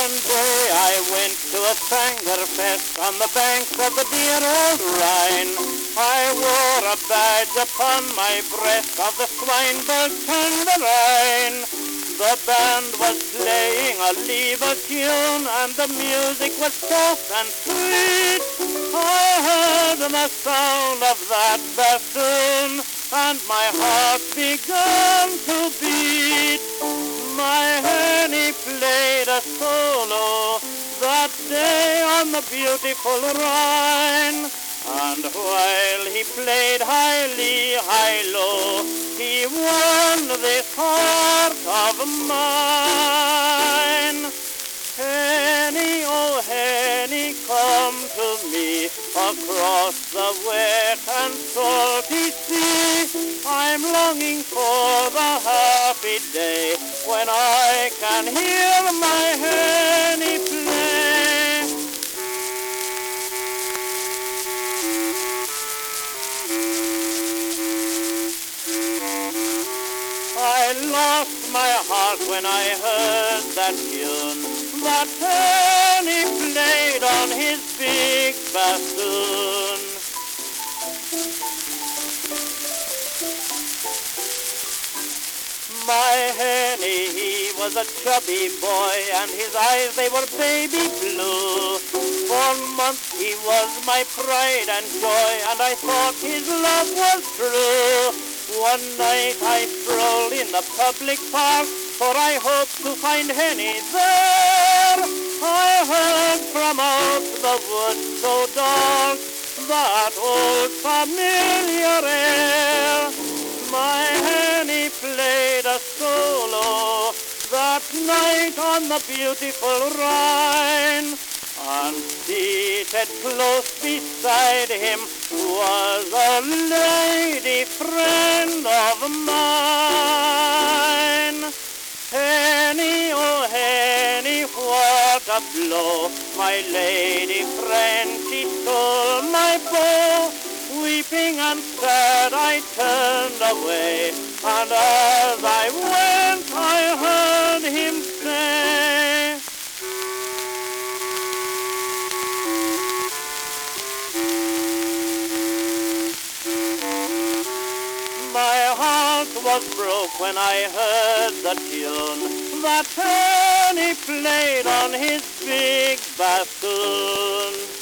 one day I went to a Sangerfest on the banks of the dear old Rhine. I wore a badge upon my breast of the Swinburne Tangerine. The band was playing a Lever tune and the music was soft and sweet. I heard the sound of that bassoon and my heart began to beat. My Henny played a solo that day on the beautiful Rhine. And while he played highly, high-low, he won this heart of mine. Henny, oh Henny, come to me across the wet and salty sea. I'm longing for the happy day when I can hear my Henny play. I lost my heart when I heard that tune that Henny played on his big bassoon. My Henny, he was a chubby boy, and his eyes, they were baby blue. For months he was my pride and joy, and I thought his love was true. One night I strolled in the public park, for I hoped to find Henny there. I heard from out the woods so dark that old familiar air. My Henny played a solo that night on the beautiful Rhine. And seated close beside him was a lady friend of mine. Henny, oh Henny, what a blow. My lady friend, she stole my bow. Weeping and sad I turned away, and as I went I heard him say, my heart was broke when I heard the tune that Henny played on his big bassoon.